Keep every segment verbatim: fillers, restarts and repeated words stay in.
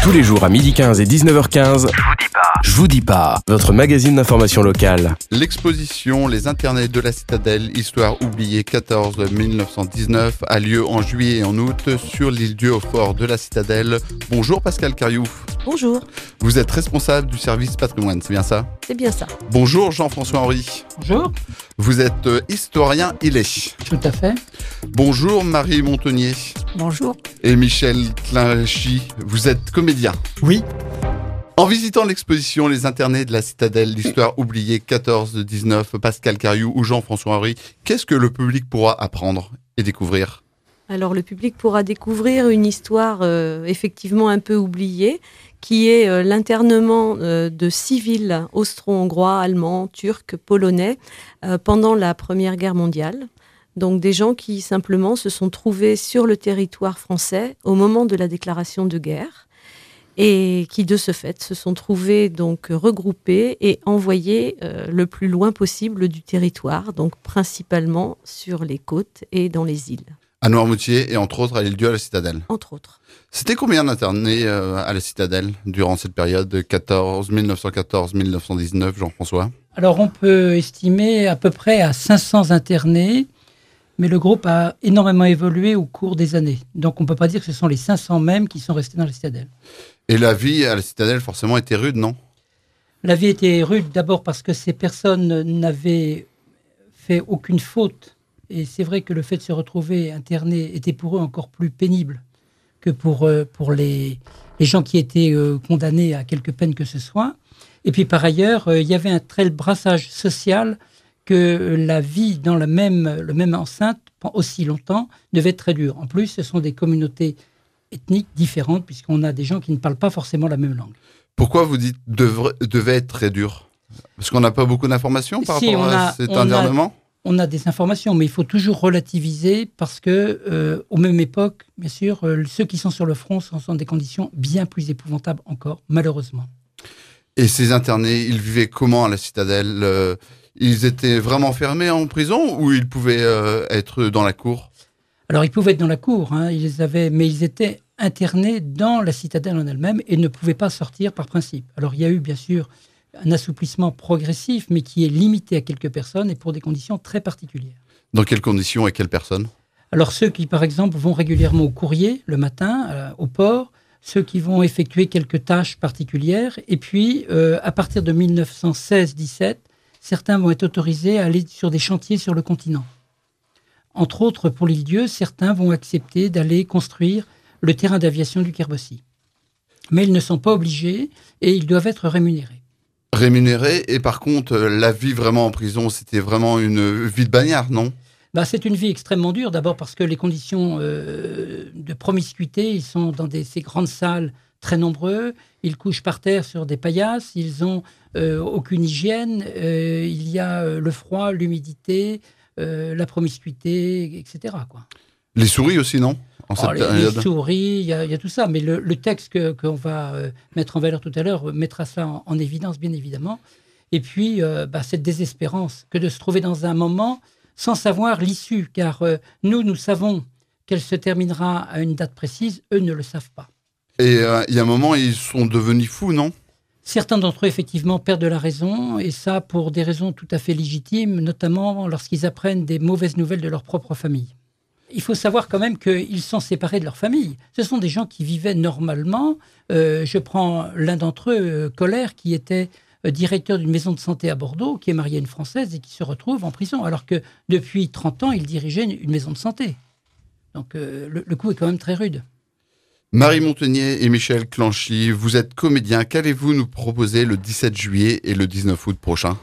Tous les jours à midi quinze et dix-neuf heures quinze, je vous dis pas. Je vous dis pas, votre magazine d'information locale. L'exposition Les Internés de la Citadelle, Histoire oubliée quatorze mille neuf cent dix-neuf a lieu en juillet et en août sur l'île-dieu au fort de la Citadelle. Bonjour Pascal Cariouf. Bonjour. Vous êtes responsable du service patrimoine, c'est bien ça? C'est bien ça. Bonjour Jean-François Henry. Bonjour. Vous êtes euh, historien illet. Tout à fait. Bonjour Marie Montenier. Bonjour. Et Michel Clinchy, vous êtes comédien. Oui. En visitant l'exposition Les Internés de la Citadelle, l'histoire oubliée quatorze dix-neuf, Pascal Cariouf ou Jean-François Henry, qu'est-ce que le public pourra apprendre et découvrir? Alors le public pourra découvrir une histoire euh, effectivement un peu oubliée, qui est euh, l'internement euh, de civils austro-hongrois, allemands, turcs, polonais euh, pendant la Première Guerre mondiale. Donc des gens qui simplement se sont trouvés sur le territoire français au moment de la déclaration de guerre et qui de ce fait se sont trouvés donc regroupés et envoyés euh, le plus loin possible du territoire, donc principalement sur les côtes et dans les îles. À Noirmoutier et entre autres à l'île-dieu à la Citadelle. Entre autres. C'était combien d'internés euh, à la Citadelle durant cette période quatorze, mille neuf cent quatorze à mille neuf cent dix-neuf, Jean-François? Alors on peut estimer à peu près à cinq cents internés, mais le groupe a énormément évolué au cours des années. Donc on ne peut pas dire que ce sont les cinq cents mêmes qui sont restés dans la Citadelle. Et la vie à la Citadelle forcément était rude, non? La vie était rude d'abord parce que ces personnes n'avaient fait aucune faute. Et c'est vrai que le fait de se retrouver interné était pour eux encore plus pénible que pour, euh, pour les, les gens qui étaient euh, condamnés à quelque peine que ce soit. Et puis par ailleurs, euh, il y avait un tel brassage social que la vie dans la même, le même enceinte, aussi longtemps, devait être très dure. En plus, ce sont des communautés ethniques différentes, puisqu'on a des gens qui ne parlent pas forcément la même langue. Pourquoi vous dites devrait, devait être très dur? Parce qu'on n'a pas beaucoup d'informations par si, rapport à a, cet on internement a, on a des informations, mais il faut toujours relativiser, parce que, euh, aux mêmes époques, bien sûr, euh, ceux qui sont sur le front sont dans des conditions bien plus épouvantables encore, malheureusement. Et ces internés, ils vivaient comment à la Citadelle? euh, Ils étaient vraiment fermés en prison ou ils pouvaient euh, être dans la cour? Alors, ils pouvaient être dans la cour, hein, ils avaient, mais ils étaient internés dans la Citadelle en elle-même et ne pouvaient pas sortir par principe. Alors, il y a eu, bien sûr, un assouplissement progressif, mais qui est limité à quelques personnes et pour des conditions très particulières. Dans quelles conditions et quelles personnes? Alors, ceux qui, par exemple, vont régulièrement au courrier le matin, euh, au port, ceux qui vont effectuer quelques tâches particulières, et puis, euh, à partir de mille neuf cent seize dix-sept, certains vont être autorisés à aller sur des chantiers sur le continent. Entre autres, pour l'île-dieu, certains vont accepter d'aller construire le terrain d'aviation du Kerbossi. Mais ils ne sont pas obligés et ils doivent être rémunérés. Rémunérés, et par contre, la vie vraiment en prison, c'était vraiment une vie de bagnard, non? Bah, c'est une vie extrêmement dure, d'abord parce que les conditions euh, de promiscuité, ils sont dans des, ces grandes salles très nombreux, ils couchent par terre sur des paillasses, ils n'ont euh, aucune hygiène, euh, il y a euh, le froid, l'humidité, euh, la promiscuité, et cetera, quoi. Les souris aussi, non? En cette oh, les, période. les souris, il y, y a tout ça, mais le, le texte que, qu'on va euh, mettre en valeur tout à l'heure mettra ça en, en évidence, bien évidemment. Et puis, euh, bah, cette désespérance que de se trouver dans un moment sans savoir l'issue, car euh, nous, nous savons qu'elle se terminera à une date précise, eux ne le savent pas. Et euh, il y a un moment, ils sont devenus fous, non? Certains d'entre eux, effectivement, perdent la raison, et ça pour des raisons tout à fait légitimes, notamment lorsqu'ils apprennent des mauvaises nouvelles de leur propre famille. Il faut savoir quand même qu'ils sont séparés de leur famille. Ce sont des gens qui vivaient normalement. Euh, je prends l'un d'entre eux, euh, Colère, qui était euh, directeur d'une maison de santé à Bordeaux, qui est marié à une Française et qui se retrouve en prison, alors que depuis trente ans, il dirigeait une, une maison de santé. Donc euh, le, le coup est quand même très rude. Marie Montenier et Michel Clinchy, vous êtes comédiens. Qu'allez-vous nous proposer le dix-sept juillet et le dix-neuf août prochain?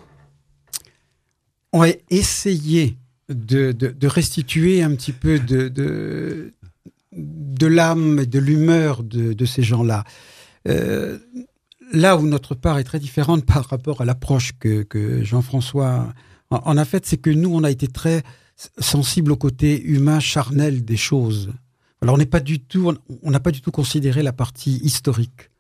On va essayer de, de, de restituer un petit peu de, de, de l'âme et de l'humeur de, de ces gens-là. Euh, là où notre part est très différente par rapport à l'approche que, que Jean-François en, en a faite, c'est que nous, on a été très sensibles au côté humain, charnel des choses. Alors, on n'est pas du tout, on n'a pas du tout considéré la partie historique.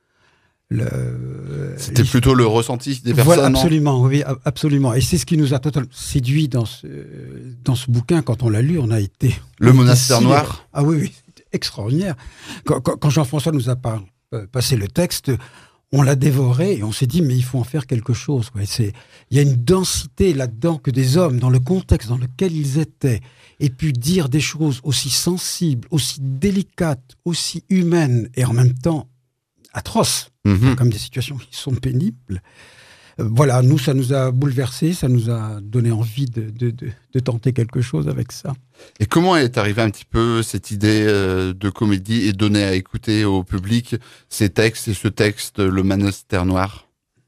Le, C'était plutôt le ressenti des personnes. Voilà, absolument, oui, absolument. Et c'est ce qui nous a totalement séduit dans ce, dans ce bouquin. Quand on l'a lu, on a été... Le monastère noir. Ah oui, oui, c'était extraordinaire. Quand, quand, quand Jean-François nous a par, passé le texte, on l'a dévoré et on s'est dit, mais il faut en faire quelque chose. Ouais. C'est, il y a une densité là-dedans que des hommes, dans le contexte dans lequel ils étaient, aient pu dire des choses aussi sensibles, aussi délicates, aussi humaines et en même temps atroces, Mmh. comme des situations qui sont pénibles. Euh, voilà, nous, ça nous a bouleversés, ça nous a donné envie de, de, de, de tenter quelque chose avec ça. Et comment est arrivée un petit peu cette idée euh, de comédie et donner à écouter au public ces textes et ce texte, Le Monastère Noir?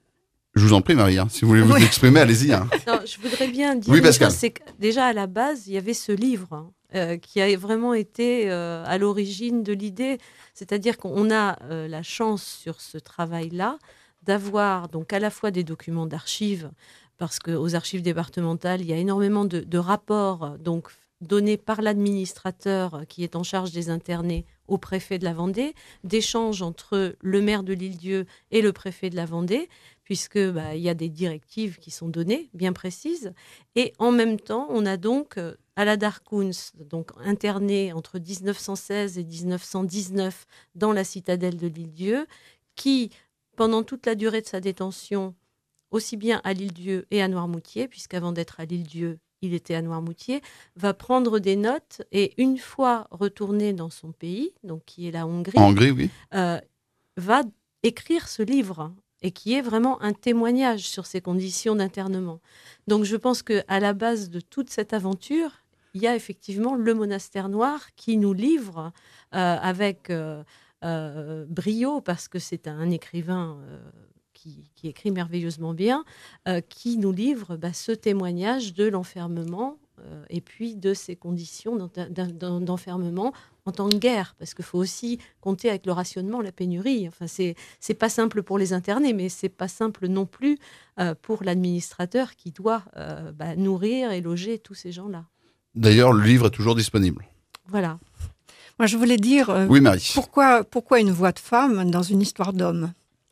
Je vous en prie, Marie, hein, si vous voulez vous Oui. exprimer, allez-y. Hein. Non, je voudrais bien dire Oui, une Pascal. chose, c'est que déjà à la base, il y avait ce livre hein, euh, qui a vraiment été euh, à l'origine de l'idée. C'est-à-dire qu'on a euh, la chance sur ce travail-là d'avoir donc à la fois des documents d'archives, parce qu'aux archives départementales, il y a énormément de, de rapports donc, donnés par l'administrateur qui est en charge des internés au préfet de la Vendée, d'échanges entre le maire de l'Île-Dieu et le préfet de la Vendée, puisque bah, il y a des directives qui sont données, bien précises. Et en même temps, on a donc euh, Aladar Kouns, donc interné entre dix-neuf cent seize et dix-neuf cent dix-neuf dans la citadelle de l'Île-Dieu, qui, pendant toute la durée de sa détention, aussi bien à l'Île-Dieu et à Noirmoutier, puisqu'avant d'être à l'Île-Dieu, il était à Noirmoutier, va prendre des notes et une fois retourné dans son pays, donc qui est la Hongrie, En Hongrie, oui. euh, va écrire ce livre et qui est vraiment un témoignage sur ces conditions d'internement. Donc je pense qu'à la base de toute cette aventure, il y a effectivement le Monastère Noir qui nous livre euh, avec euh, euh, brio, parce que c'est un écrivain euh, qui, qui écrit merveilleusement bien, euh, qui nous livre bah, ce témoignage de l'enfermement euh, et puis de ces conditions d'en- d'en- d'enfermement en temps de guerre, parce qu'il faut aussi compter avec le rationnement, la pénurie. Enfin, c'est c'est pas simple pour les internés, mais c'est pas simple non plus euh, pour l'administrateur qui doit euh, bah, nourrir et loger tous ces gens-là. D'ailleurs, le livre est toujours disponible. Voilà. Moi, je voulais dire, euh, Oui, Marie. pourquoi, pourquoi une voix de femme dans une histoire d'homme?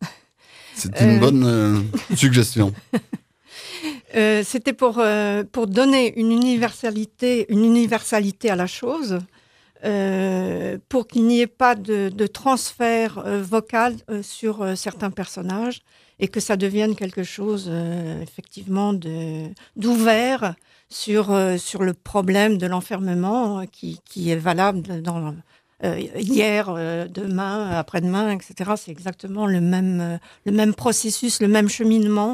C'est une Euh. bonne euh, suggestion. Euh, C'était pour, euh, pour donner une universalité, une universalité à la chose, euh, pour qu'il n'y ait pas de, de transfert euh, vocal euh, sur euh, certains personnages et que ça devienne quelque chose euh, effectivement de, d'ouvert sur, euh, sur le problème de l'enfermement euh, qui, qui est valable dans, euh, hier, euh, demain, après-demain, et cetera. C'est exactement le même, euh, le même processus, le même cheminement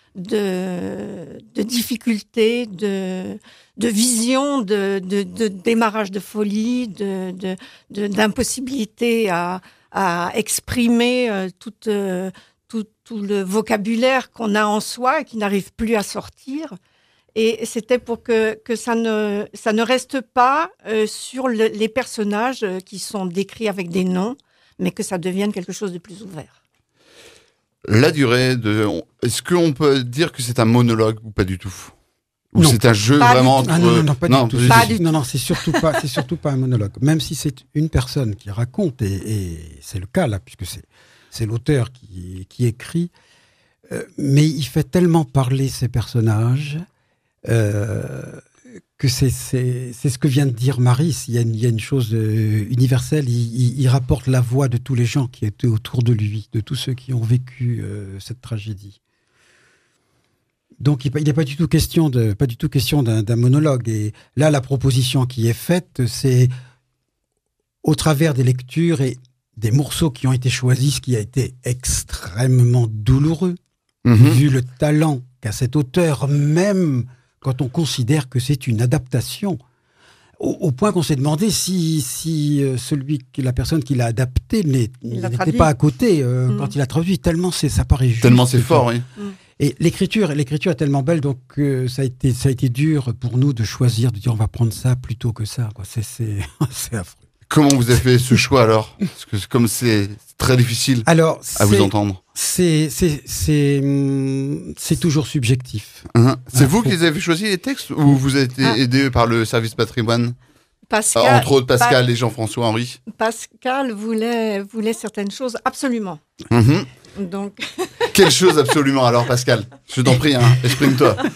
de, de difficultés, de, de vision, de, de, de démarrage de folie, de, de, de, d'impossibilité à, à exprimer euh, toute, euh, tout, tout le vocabulaire qu'on a en soi et qui n'arrive plus à sortir. Et c'était pour que, que ça, ne, ça ne reste pas euh, sur le, les personnages euh, qui sont décrits avec des noms, mais que ça devienne quelque chose de plus ouvert. La durée de... Est-ce qu'on peut dire que c'est un monologue ou pas du tout? Ou Non. c'est un jeu Pas du vraiment tout. Ah entre... non, non, non, pas du tout. Pas C'est- du non, non, c'est surtout pas, c'est surtout pas un monologue. Même si c'est une personne qui raconte, et, et c'est le cas là, puisque c'est, c'est l'auteur qui, qui écrit, euh, mais il fait tellement parler ses personnages euh, que c'est, c'est, c'est ce que vient de dire Marie. Il y a une, il y a une chose euh, universelle. Il, il, il rapporte la voix de tous les gens qui étaient autour de lui, de tous ceux qui ont vécu euh, cette tragédie. Donc, il n'est pas du tout question, de, pas du tout question d'un, d'un monologue. Et là, la proposition qui est faite, c'est au travers des lectures et des morceaux qui ont été choisis, ce qui a été extrêmement douloureux, Mhm. vu le talent qu'a cet auteur, même quand on considère que c'est une adaptation. Au, au point qu'on s'est demandé si, si euh, celui, qui- la personne qui l'a adapté n'est- Il l'a n'était traduit. pas à côté euh, Mm. quand il a traduit, tellement c'est, ça paraît juste. Tellement c'est que- fort, oui. Et l'écriture, l'écriture est tellement belle, donc euh, ça a été, ça a été dur pour nous de choisir, de dire on va prendre ça plutôt que ça. Quoi. C'est, c'est, c'est affreux. Comment vous avez fait ce choix alors? Parce que c'est- comme c'est très difficile Alors, à vous c'est, entendre. c'est, c'est, c'est, hum, c'est toujours subjectif. Mhm. C'est Ah, vous faut- qui avez choisi les textes ou vous avez été Ah. aidé par le service patrimoine? Pascal, Ah, entre autres Pascal Pa- et Jean-François Henry. Pascal voulait, voulait certaines choses absolument. Mhm. Donc, Quelle chose absolument alors, Pascal? Je t'en prie, hein, exprime-toi.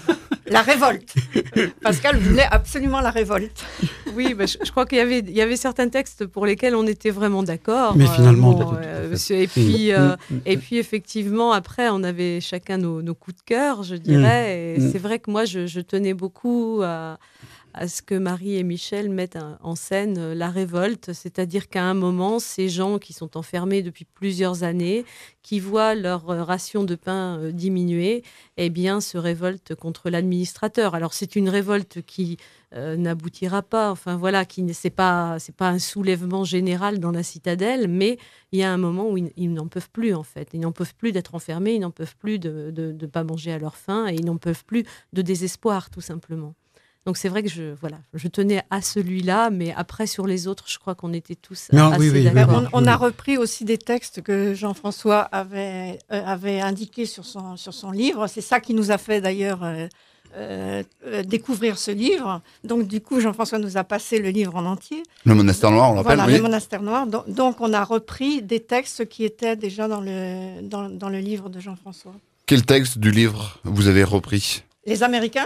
La révolte. Pascal voulait absolument la révolte. Oui, bah, je, je crois qu'il y avait, il y avait certains textes pour lesquels on était vraiment d'accord. Mais finalement, euh, bon, euh, et puis, euh, et puis effectivement, après, on avait chacun nos, nos coups de cœur, je dirais. Et Mm. c'est vrai que moi, je, je tenais beaucoup à, à ce que Marie et Michel mettent en scène la révolte, c'est-à-dire qu'à un moment, ces gens qui sont enfermés depuis plusieurs années, qui voient leur ration de pain diminuer, eh bien, se révoltent contre l'administrateur. Alors, c'est une révolte qui euh, n'aboutira pas, enfin voilà, qui c'est pas c'est pas un soulèvement général dans la citadelle, mais il y a un moment où ils, ils n'en peuvent plus en fait, ils n'en peuvent plus d'être enfermés, ils n'en peuvent plus de de, de pas manger à leur faim et ils n'en peuvent plus de désespoir tout simplement. Donc c'est vrai que je voilà, je tenais à celui-là, mais après sur les autres, je crois qu'on était tous Non, assez oui, oui, d'accord. On, on a repris aussi des textes que Jean-François avait euh, avait indiqués sur son sur son livre. C'est ça qui nous a fait d'ailleurs euh, euh, euh, découvrir ce livre. Donc du coup, Jean-François nous a passé le livre en entier. Le monastère noir, on l'appelle. Voilà, Oui. le monastère noir. Donc, donc on a repris des textes qui étaient déjà dans le dans, dans le livre de Jean-François. Quel texte du livre vous avez repris? Les Américains.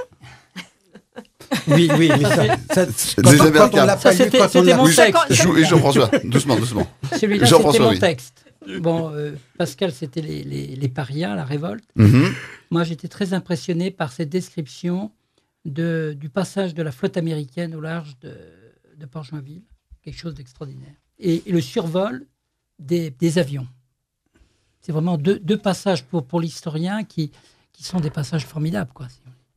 Oui, oui, mais ça, ça, Des quand, quand Américains. on l'a Ça, pas lu, c'était- quand on c'était l'a mon Oui, texte. je- et Jean-François, doucement, doucement. Celui-là, Jean-François, c'était mon oui. texte. Bon, euh, Pascal, c'était les, les, les parias, la révolte. Mhm. Moi, j'étais très impressionné par cette description de, du passage de la flotte américaine au large de, de Port-Joinville. Quelque chose d'extraordinaire. Et, et le survol des, des avions. C'est vraiment deux, deux passages pour, pour l'historien qui, qui sont des passages formidables, quoi.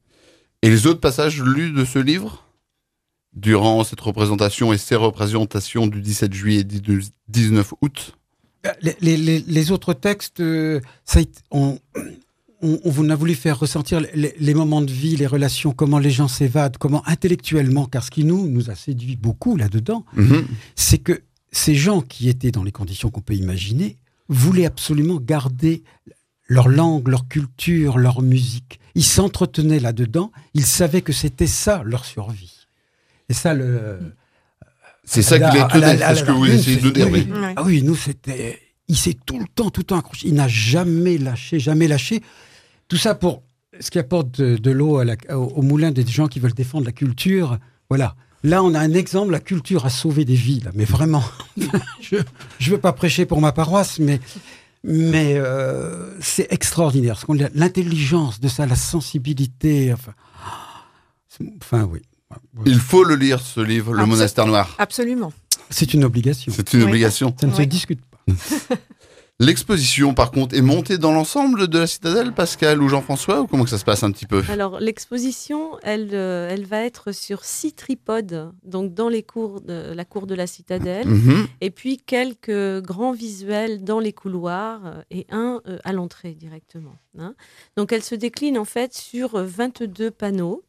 Et les autres passages lus de ce livre durant cette représentation et ces représentations du dix-sept juillet et du dix-neuf août? Les, les, les, les autres textes, euh, ça a été- on, on, on a voulu faire ressentir les, les moments de vie, les relations, comment les gens s'évadent, comment intellectuellement, car ce qui nous, nous a séduit beaucoup là-dedans, Mhm. c'est que ces gens qui étaient dans les conditions qu'on peut imaginer voulaient absolument garder leur langue, leur culture, leur musique. Ils s'entretenaient là-dedans, ils savaient que c'était ça leur survie. Et ça, le... C'est ça qui La- l'étonnait, la- la- c'est ce que la- vous la- essayez de nous dire. oui, oui. oui. Ouais. Ah oui, nous, c'était... Il s'est tout le temps, tout le temps accroché. Il n'a jamais lâché, jamais lâché. Tout ça pour ce qui apporte de, de l'eau à la- au, au moulin des gens qui veulent défendre la culture. Voilà. Là, on a un exemple. La culture a sauvé des vies, là. Mais vraiment, je ne veux pas prêcher pour ma paroisse, mais, mais euh, c'est extraordinaire. Ce qu'on a- L'intelligence de ça, la sensibilité. Enfin, c'est- enfin oui. Il faut le lire, ce livre, Le Absol- monastère noir. Absolument. C'est une obligation. C'est une Oui. obligation. Ça ne se Oui. discute pas. L'exposition, par contre, est montée dans l'ensemble de la citadelle, Pascal ou Jean-François, ou comment que ça se passe un petit peu? Alors, l'exposition, elle, euh, elle va être sur six tripodes, donc dans les cours de, la cour de la citadelle, Mhm. et puis quelques grands visuels dans les couloirs euh, et un euh, à l'entrée directement, hein. Donc, elle se décline en fait sur euh, vingt-deux panneaux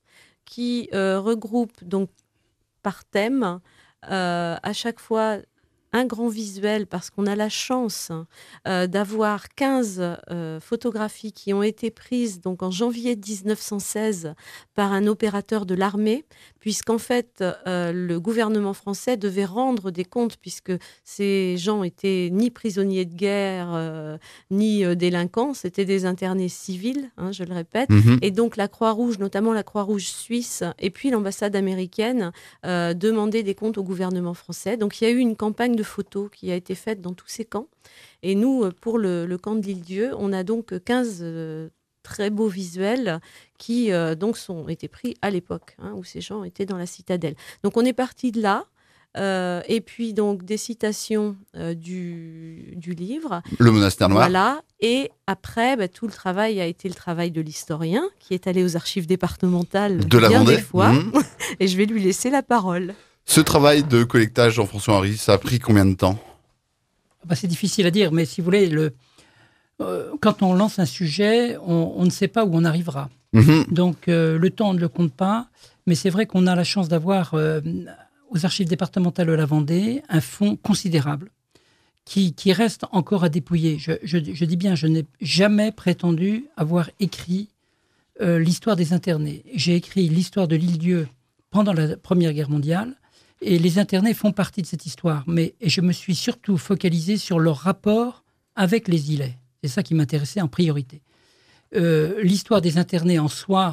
qui euh, regroupent donc par thème euh, à chaque fois un grand visuel, parce qu'on a la chance euh, d'avoir quinze euh, photographies qui ont été prises donc en janvier dix-neuf cent seize par un opérateur de l'armée, puisqu'en fait euh, le gouvernement français devait rendre des comptes, puisque ces gens étaient ni prisonniers de guerre euh, ni euh, délinquants, c'était des internés civils, hein, je le répète. Mhm. Et donc la Croix-Rouge, notamment la Croix-Rouge suisse, et puis l'ambassade américaine, euh, demandaient des comptes au gouvernement français. Donc il y a eu une campagne de photos qui a été faite dans tous ces camps. Et nous, pour le, le camp de l'Île-Dieu, on a donc quinze euh, très beaux visuels qui euh, donc sont été pris à l'époque, hein, où ces gens étaient dans la citadelle. Donc on est parti de là. Euh, et puis donc des citations euh, du, du livre. Le monastère noir. Voilà. Et après, bah, tout le travail a été le travail de l'historien qui est allé aux archives départementales De la bien Vendée. des fois. Mhm. Et je vais lui laisser la parole. Ce travail de collectage, Jean-François Henry, ça a pris combien de temps? Bah, c'est difficile à dire, mais si vous voulez, le, euh, quand on lance un sujet, on, on ne sait pas où on arrivera. Mhm. Donc euh, le temps, on ne le compte pas, mais c'est vrai qu'on a la chance d'avoir euh, aux archives départementales de la Vendée un fonds considérable qui, qui reste encore à dépouiller. Je, je, je dis bien, je n'ai jamais prétendu avoir écrit euh, l'histoire des internés. J'ai écrit l'histoire de l'Île-Dieu pendant la Première Guerre mondiale, et les internés font partie de cette histoire. Mais et je me suis surtout focalisé sur leur rapport avec les îlets. C'est ça qui m'intéressait en priorité. Euh, l'histoire des internés en soi,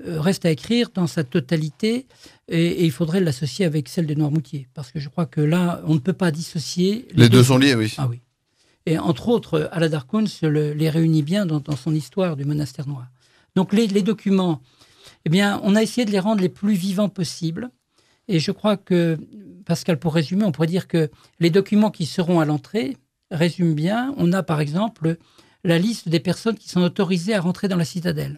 euh, reste à écrire dans sa totalité et, et il faudrait l'associer avec celle de Noirmoutier. Parce que je crois que là, on ne peut pas dissocier... Les, les deux, deux sont liés, oui. Ah oui. Et entre autres, Aladar Kunz le, les réunit bien dans, dans son histoire du monastère noir. Donc les, les documents, eh bien, on a essayé de les rendre les plus vivants possibles. Et je crois que, Pascal, pour résumer, on pourrait dire que les documents qui seront à l'entrée résument bien. On a par exemple la liste des personnes qui sont autorisées à rentrer dans la citadelle.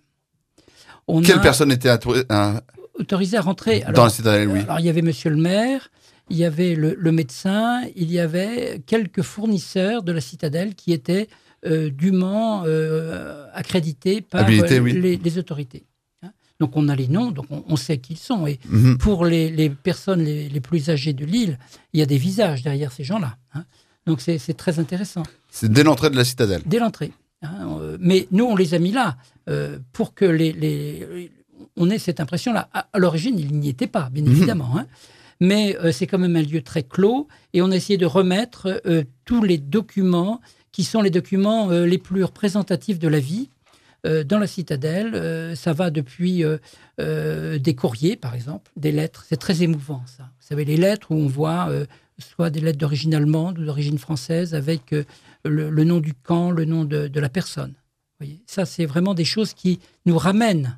On Quelles a personnes étaient attou- euh, autorisées à rentrer dans alors, la citadelle, oui. Alors il y avait monsieur le maire, il y avait le, le médecin, il y avait quelques fournisseurs de la citadelle qui étaient euh, dûment euh, accrédités par Habilité, euh, oui. les, les autorités. Hein. Donc on a les noms, donc on, on sait qui ils sont. Et Mm-hmm. pour les, les personnes les, les plus âgées de l'île, il y a des visages derrière ces gens-là. Hein. Donc c'est, c'est très intéressant. C'est dès l'entrée de la citadelle. Dès l'entrée. Hein. Mais nous, on les a mis là euh, pour que les, les, on ait cette impression-là. À, à l'origine, ils n'y étaient pas, bien évidemment. Mm-hmm. Hein. Mais euh, c'est quand même un lieu très clos et on a essayé de remettre euh, tous les documents qui sont les documents euh, les plus représentatifs de la vie euh, dans la citadelle. Euh, ça va depuis euh, euh, des courriers, par exemple, des lettres. C'est très émouvant, ça. Vous savez, les lettres où on voit euh, soit des lettres d'origine allemande ou d'origine française avec euh, le, le nom du camp, le nom de, de la personne. Vous voyez, ça, c'est vraiment des choses qui nous ramènent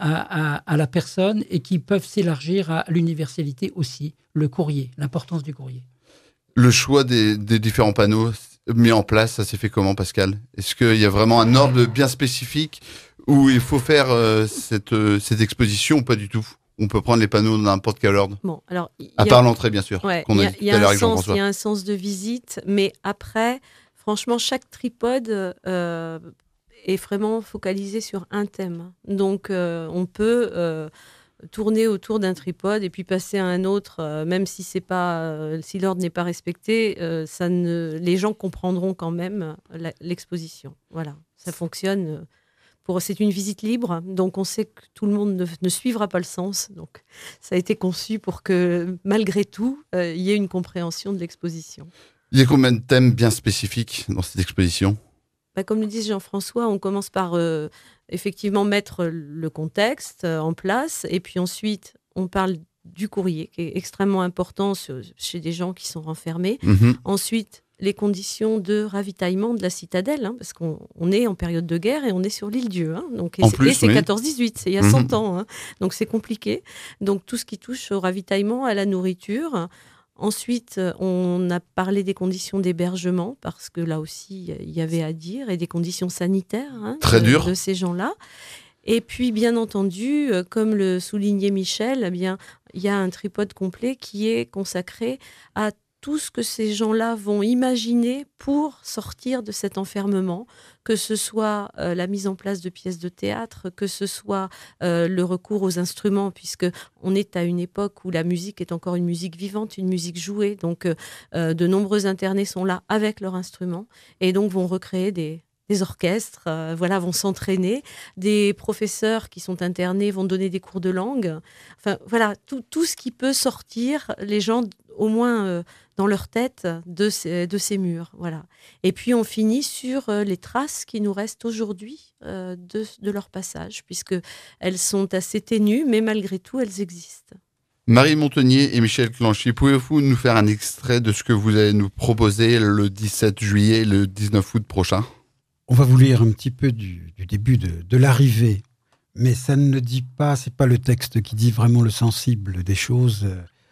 À, à, à la personne et qui peuvent s'élargir à l'universalité aussi, le courrier, l'importance du courrier. Le choix des, des différents panneaux mis en place, ça s'est fait comment, Pascal ? Est-ce qu'il y a vraiment un ordre bien spécifique où il faut faire euh, cette, euh, cette exposition ou pas du tout ? On peut prendre les panneaux dans n'importe quel ordre. Bon, alors, à part l'entrée, bien sûr, ouais, qu'on a, a dit tout à l'heure avec Jean-François. Il y a un sens de visite, mais après, franchement, chaque tripode... Euh, est vraiment focalisé sur un thème. Donc, euh, on peut euh, tourner autour d'un tripode et puis passer à un autre, euh, même si c'est pas, euh, si l'ordre n'est pas respecté, euh, ça ne, les gens comprendront quand même la, l'exposition. Voilà, ça fonctionne. Pour, c'est une visite libre, donc on sait que tout le monde ne, ne suivra pas le sens. Donc, ça a été conçu pour que, malgré tout, euh, il y ait une compréhension de l'exposition. Il y a combien de thèmes bien spécifiques dans cette exposition ? Bah, comme le dit Jean-François, on commence par euh, effectivement mettre le contexte euh, en place et puis ensuite on parle du courrier qui est extrêmement important sur, chez des gens qui sont renfermés. Mmh. Ensuite, les conditions de ravitaillement de la citadelle, hein, parce qu'on on est en période de guerre et on est sur l'île Dieu. Hein, donc, et, en c'est, plus, et c'est oui. quatorze dix-huit, c'est il y a mmh. cent ans. Hein, donc c'est compliqué. Donc tout ce qui touche au ravitaillement, à la nourriture. Ensuite, on a parlé des conditions d'hébergement, parce que là aussi, il y avait à dire, et des conditions sanitaires hein, Très de, dur. de ces gens-là. Et puis, bien entendu, comme le soulignait Michel, eh bien, il y a un tripode complet qui est consacré à tout ce que ces gens-là vont imaginer pour sortir de cet enfermement, que ce soit euh, la mise en place de pièces de théâtre, que ce soit euh, le recours aux instruments, puisqu'on est à une époque où la musique est encore une musique vivante, une musique jouée. Donc, euh, de nombreux internés sont là avec leurs instruments et donc vont recréer des... des orchestres, euh, voilà, vont s'entraîner. Des professeurs qui sont internés vont donner des cours de langue. Enfin, voilà, tout, tout ce qui peut sortir, les gens, au moins euh, dans leur tête, de ces, de ces murs. Voilà. Et puis, on finit sur euh, les traces qui nous restent aujourd'hui euh, de, de leur passage, puisqu'elles sont assez ténues, mais malgré tout, elles existent. Marie Montenier et Michel Clanchy, pouvez-vous nous faire un extrait de ce que vous allez nous proposer le dix-sept juillet et le dix-neuf août prochain ? On va vous lire un petit peu du, du début de, de l'arrivée, mais ça ne dit pas, c'est pas le texte qui dit vraiment le sensible des choses.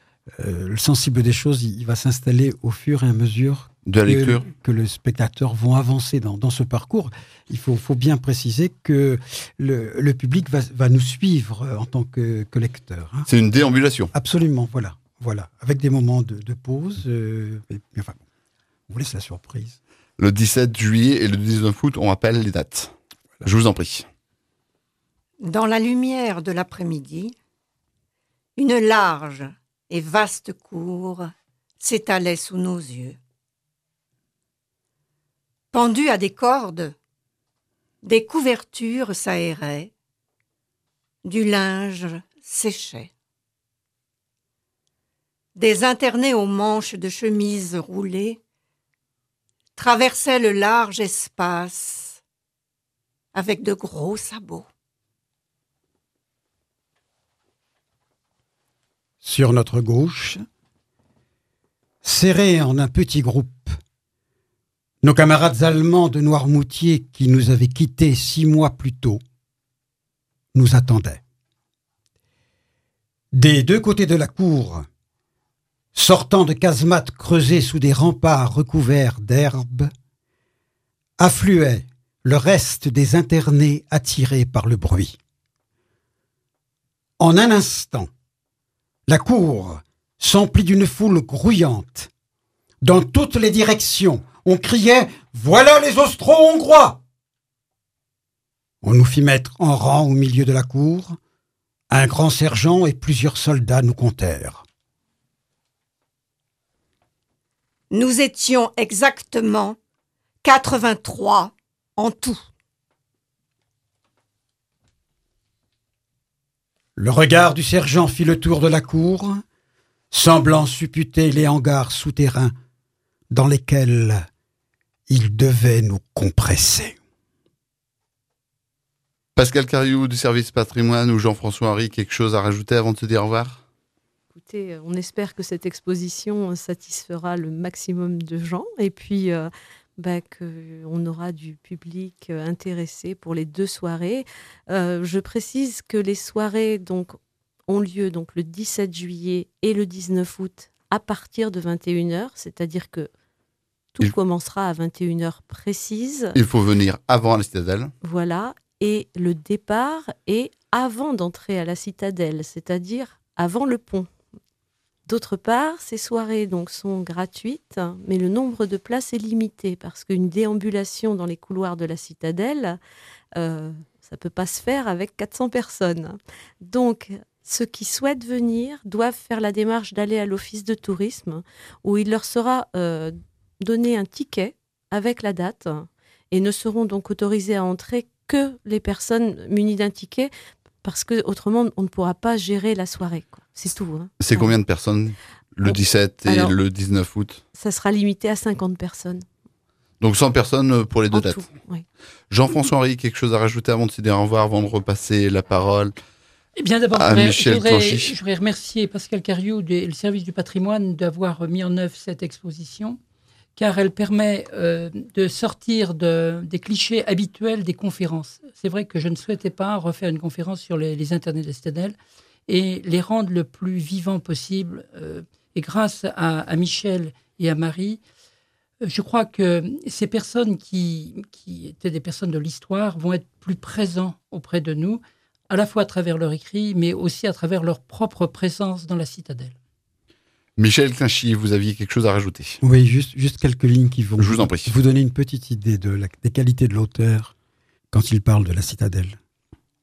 Euh, le sensible des choses, il, il va s'installer au fur et à mesure de la que, lecture. que les spectateurs vont avancer dans, dans ce parcours. Il faut, faut bien préciser que le, le public va, va nous suivre en tant que, que lecteur. Hein. C'est une déambulation. Absolument, voilà, voilà, avec des moments de, de pause. Euh, et, enfin, on vous laisse la surprise. Le dix-sept juillet et le dix-neuf août, on rappelle les dates. Je vous en prie. Dans la lumière de l'après-midi, une large et vaste cour s'étalait sous nos yeux. Pendues à des cordes, des couvertures s'aéraient, du linge séchait. Des internés aux manches de chemises roulées traversaient le large espace avec de gros sabots. sur notre gauche, serrés en un petit groupe, nos camarades allemands de Noirmoutier qui nous avaient quittés six mois plus tôt nous attendaient. Des deux côtés de la cour, sortant de casemates creusées sous des remparts recouverts d'herbe, affluait le reste des internés attirés par le bruit. En un instant, la cour s'emplit d'une foule grouillante. Dans toutes les directions, on criait « Voilà les Austro-Hongrois !» On nous fit mettre en rang au milieu de la cour. Un grand sergent et plusieurs soldats nous comptèrent. Nous étions exactement quatre-vingt-trois en tout. Le regard du sergent fit le tour de la cour, semblant supputer les hangars souterrains dans lesquels il devait nous compresser. Pascal Cariou du service patrimoine ou Jean-François Henry, quelque chose à rajouter avant de se dire au revoir ? Écoutez, on espère que cette exposition satisfera le maximum de gens et puis euh, bah, qu'on aura du public intéressé pour les deux soirées. Euh, je précise que les soirées donc, ont lieu donc, le dix-sept juillet et le dix-neuf août à partir de vingt et une heures, c'est-à-dire que tout Il... commencera à vingt et une heures précises. Il faut venir avant la Citadelle. Voilà, et le départ est avant d'entrer à la Citadelle, c'est-à-dire avant le pont. D'autre part, ces soirées donc, sont gratuites, mais le nombre de places est limité parce qu'une déambulation dans les couloirs de la Citadelle, euh, ça ne peut pas se faire avec quatre cents personnes. Donc, ceux qui souhaitent venir doivent faire la démarche d'aller à l'office de tourisme où il leur sera euh, donné un ticket avec la date et ne seront donc autorisés à entrer que les personnes munies d'un ticket parce qu'autrement, on ne pourra pas gérer la soirée, quoi. C'est tout. Hein. C'est ouais. Combien de personnes le dix-sept et Alors, le dix-neuf août ? Ça sera limité à cinquante personnes. Donc cent personnes pour les deux en dates. Tout, oui. Jean-François Henry, quelque chose à rajouter avant de se dire au revoir, avant de repasser la parole Eh bien, d'abord, à je voudrais, Michel je, voudrais, Clonchy. je voudrais remercier Pascal Cariou et le service du patrimoine d'avoir mis en œuvre cette exposition, car elle permet euh, de sortir de, des clichés habituels des conférences. C'est vrai que je ne souhaitais pas refaire une conférence sur les, les internés de la Citadelle et les rendre le plus vivants possible. Euh, et grâce à, à Michel et à Marie, je crois que ces personnes qui, qui étaient des personnes de l'histoire vont être plus présents auprès de nous, à la fois à travers leur écrit, mais aussi à travers leur propre présence dans la Citadelle. Michel Clonchy, vous aviez quelque chose à rajouter ? Oui, juste, juste quelques lignes qui vont Je vous en prie. vous donner une petite idée de la, des qualités de l'auteur quand il parle de la Citadelle.